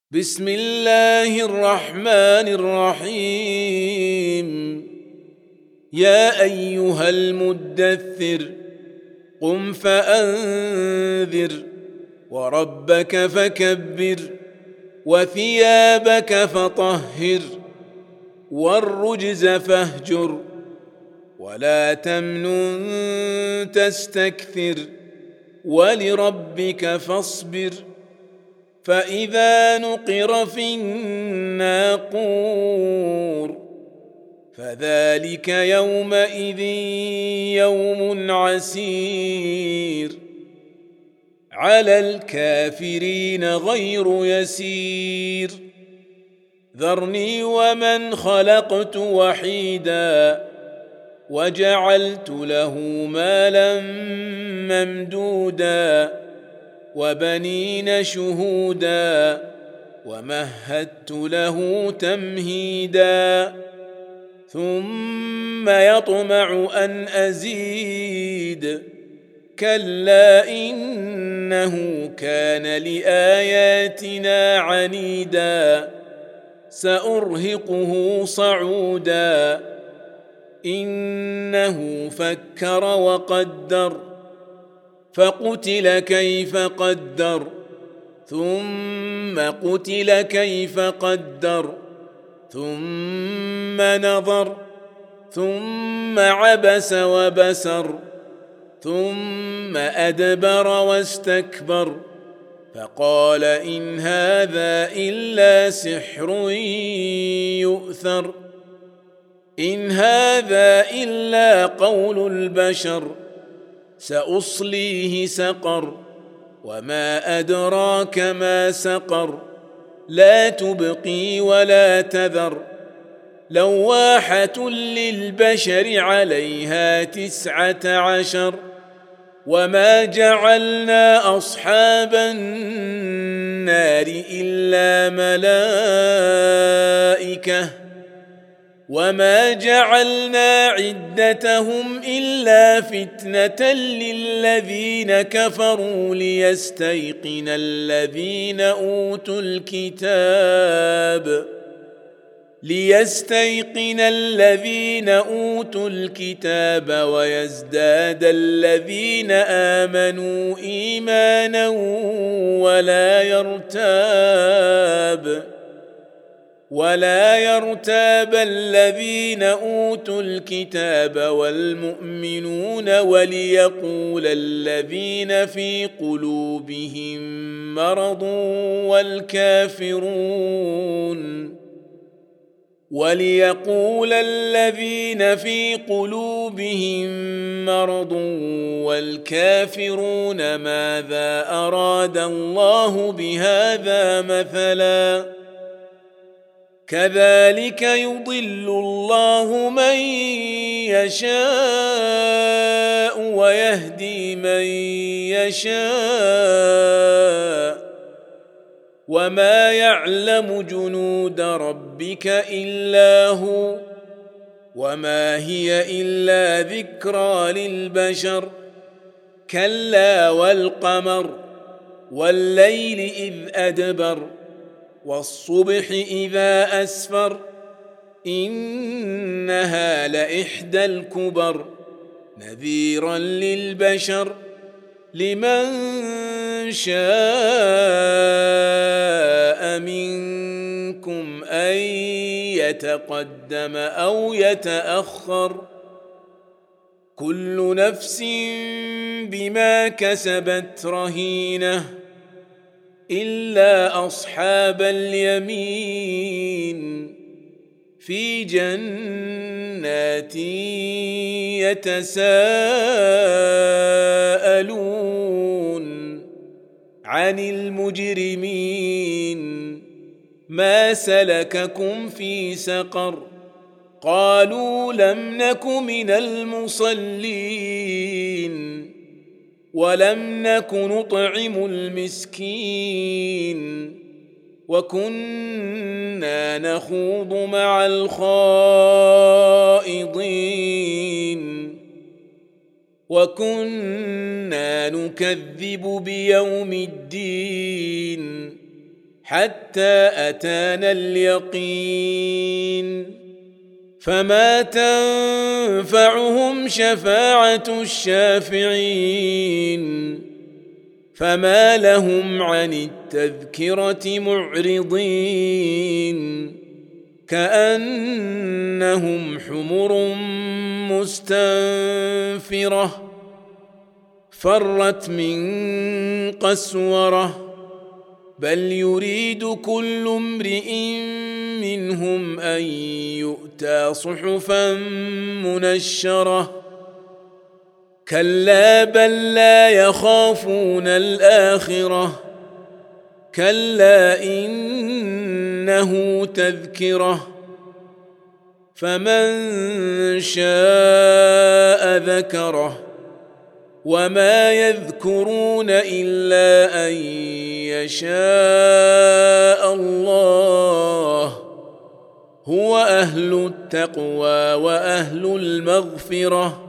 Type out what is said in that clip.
بسم الله الرحمن الرحيم. يا أيها المدثر قم فأنذر وربك فكبر وثيابك فطهر والرجز فاهجر ولا تمنن تستكثر ولربك فاصبر. فإذا نقر في الناقور فذلك يومئذ يوم عسير على الكافرين غير يسير. ذرني ومن خلقت وحيدا وجعلت له مالا ممدودا وبنين شهودا ومهدت له تمهيدا ثم يطمع أن أزيد كلا إنه كان لآياتنا عنيدا سأرهقه صعودا إنه فكر وقدر فقتل كيف قدر ثم قتل كيف قدر ثم نظر ثم عبس وبسر ثم أدبر واستكبر فقال إن هذا إلا سحر يؤثر إن هذا إلا قول البشر سأصليه سقر وما أدراك ما سقر لا تبقي ولا تذر لواحة للبشر عليها 19 وما جعلنا أصحاب النار إلا ملائكة وما جعلنا عدتهم إلا فتنة للذين كفروا ليستيقن الذين أوتوا الكتاب ويزداد الذين آمنوا إيمانا ولا يرتاب الذين أوتوا الكتاب والمؤمنون وليقول الذين في قلوبهم مرض والكافرون ماذا أراد الله بهذا مثلا كذلك يضل الله من يشاء ويهدي من يشاء وما يعلم جنود ربك إلا هو وما هي إلا ذكرى للبشر كلا والقمر والليل إذ أدبر والصبح إذا أسفر إنها لإحدى الكبر نذيرا للبشر لمن شاء منكم أن يتقدم أو يتأخر كل نفس بما كسبت رهينة إلا أصحاب اليمين في جنات يتساءلون عن المجرمين ما سلككم في سقر قالوا لم نك من المصلين ولم نك نطعم المسكين وكنا نخوض مع الخائضين وكنا نكذب بيوم الدين حتى أتانا اليقين فما تنفعهم شفاعة الشافعين فما لهم عن التذكرة معرضين كأنهم حمر مستنفرة فرت من قسورة بل يريد كل امرئ منهم أن يؤتى صحفا منشرة كلا بل لا يخافون الآخرة كلا إنه تذكرة فمن شاء ذكره وما يذكرون إلا أن يشاء الله هو أهل التقوى وأهل المغفرة